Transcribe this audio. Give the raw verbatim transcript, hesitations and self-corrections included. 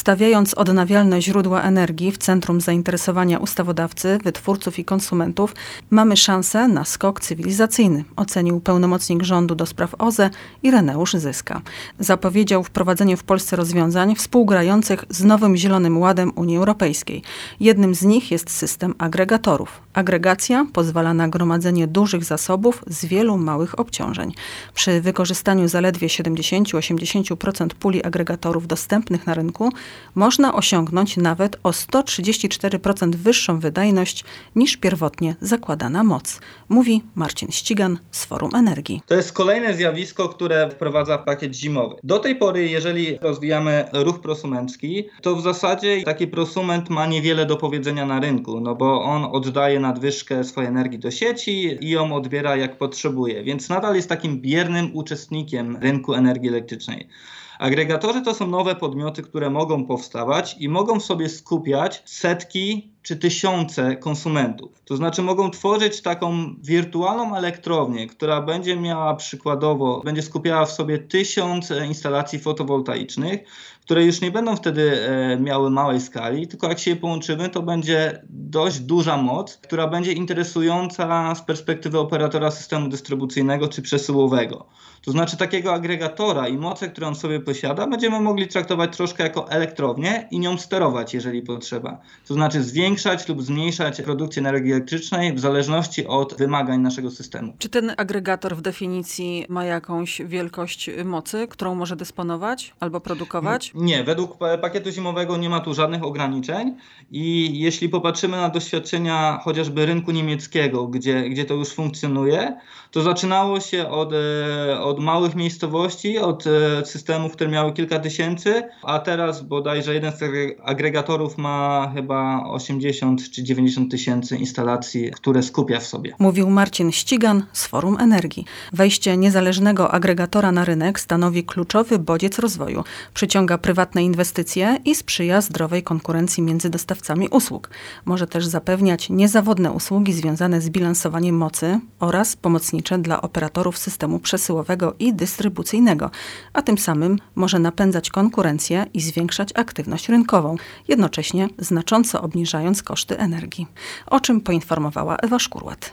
Stawiając odnawialne źródła energii w centrum zainteresowania ustawodawcy, wytwórców i konsumentów, mamy szansę na skok cywilizacyjny, ocenił pełnomocnik rządu do spraw O Z E Ireneusz Zyska. Zapowiedział wprowadzenie w Polsce rozwiązań współgrających z nowym Zielonym Ładem Unii Europejskiej. Jednym z nich jest system agregatorów. Agregacja pozwala na gromadzenie dużych zasobów z wielu małych obciążeń. Przy wykorzystaniu zaledwie siedemdziesiąt do osiemdziesięciu procent puli agregatorów dostępnych na rynku można osiągnąć nawet o sto trzydzieści cztery procent wyższą wydajność niż pierwotnie zakładana moc, mówi Marcin Ścigan z Forum Energii. To jest kolejne zjawisko, które wprowadza pakiet zimowy. Do tej pory, jeżeli rozwijamy ruch prosumencki, to w zasadzie taki prosument ma niewiele do powiedzenia na rynku, no bo on oddaje nadwyżkę swojej energii do sieci i ją odbiera jak potrzebuje, więc nadal jest takim biernym uczestnikiem rynku energii elektrycznej. Agregatorzy to są nowe podmioty, które mogą powstawać i mogą w sobie skupiać setki czy tysiące konsumentów. To znaczy mogą tworzyć taką wirtualną elektrownię, która będzie miała przykładowo, będzie skupiała w sobie tysiąc instalacji fotowoltaicznych, które już nie będą wtedy e, miały małej skali, tylko jak się je połączymy, to będzie dość duża moc, która będzie interesująca z perspektywy operatora systemu dystrybucyjnego czy przesyłowego. To znaczy takiego agregatora i moce, które on sobie posiada, będziemy mogli traktować troszkę jako elektrownię i nią sterować, jeżeli potrzeba. To znaczy zwiększać lub zmniejszać produkcję energii elektrycznej w zależności od wymagań naszego systemu. Czy ten agregator w definicji ma jakąś wielkość mocy, którą może dysponować albo produkować? Nie, według pakietu zimowego nie ma tu żadnych ograniczeń i jeśli popatrzymy na doświadczenia chociażby rynku niemieckiego, gdzie, gdzie to już funkcjonuje, to zaczynało się od, od małych miejscowości, od systemów, które miały kilka tysięcy, a teraz bodajże jeden z tych agregatorów ma chyba osiemdziesiąt czy dziewięćdziesiąt tysięcy instalacji, które skupia w sobie. Mówił Marcin Ścigan z Forum Energii. Wejście niezależnego agregatora na rynek stanowi kluczowy bodziec rozwoju. Przyciąga prywatne inwestycje i sprzyja zdrowej konkurencji między dostawcami usług. Może też zapewniać niezawodne usługi związane z bilansowaniem mocy oraz pomocnicze dla operatorów systemu przesyłowego i dystrybucyjnego, a tym samym może napędzać konkurencję i zwiększać aktywność rynkową, jednocześnie znacząco obniżając koszty energii. O czym poinformowała Ewa Szkurłat.